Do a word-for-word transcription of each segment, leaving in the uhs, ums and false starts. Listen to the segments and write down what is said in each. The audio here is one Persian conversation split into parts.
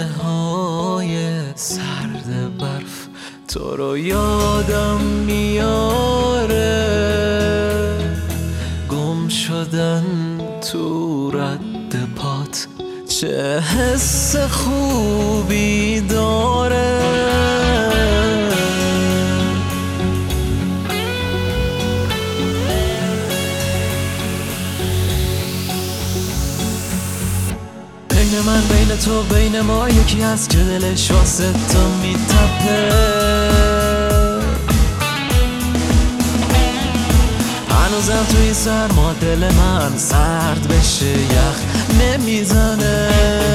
شب های سرد برف تو رو یادم میاره، گم شدن تو رد پات چه حس خوبی داره. بین من بین تو بین ما یکی از که دلش واسه تو میتپه، هنوزم توی سرما دل من سرد بشه یخ نمیزنه،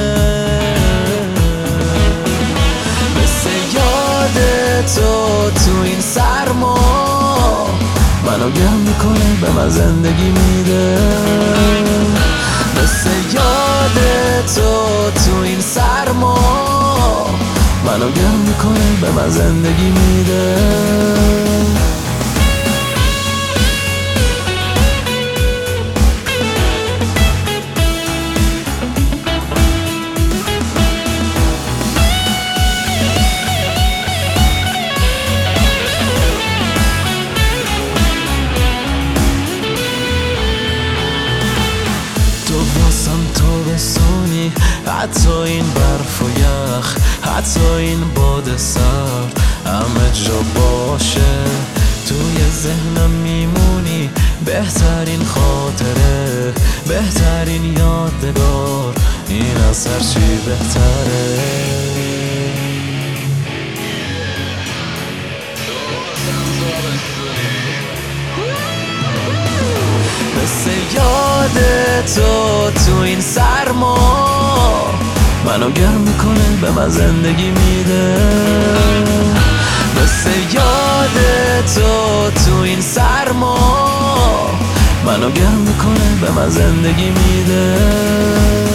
مثل یاد تو تو این سرما منو گرم میکنه به من زندگی میده، مثل یاد تو تو این سرما منو گرم میکنه به من زندگی میده. تو بسونی حتی این برف و یخ، حتی این باد سرد همه جا باشه، توی ذهنم میمونی بهترین خاطره، بهترین یادگار، این از هر چی بهتره. مثل یاد تو تو این سرما منو گرم میکنه به من زندگی میده، مثل یاد تو تو این سرما منو گرم میکنه به من زندگی میده.